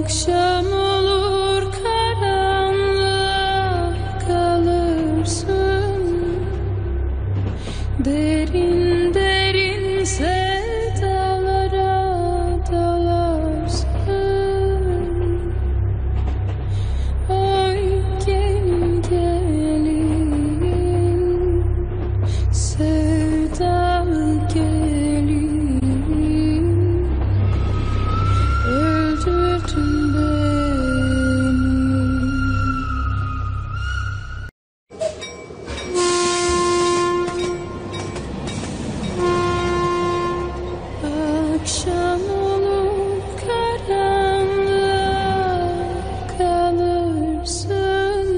Akşam olur karanlığa kalırsın, derin derin sevdalara dalarsın. Oy gelin gelin, sevda gelin, öldürdün akşam olur karanlığa kalırsın.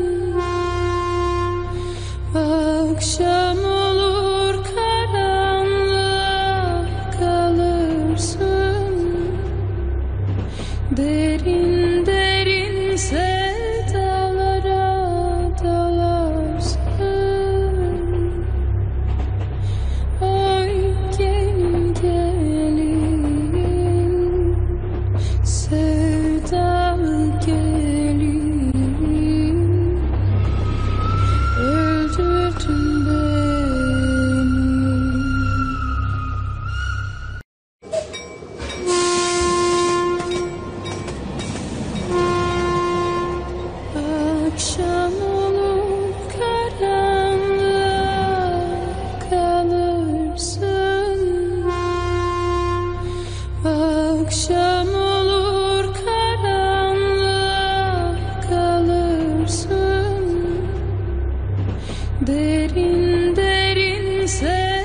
Akşam olur karanlığa kalırsın, derin derin sevdalara dalarsın. Oy gelin gelin, sevda gelin, öldürdün akşam olur karanlığa kalırsın. Akşam olur karanlığa kalırsın, derin derin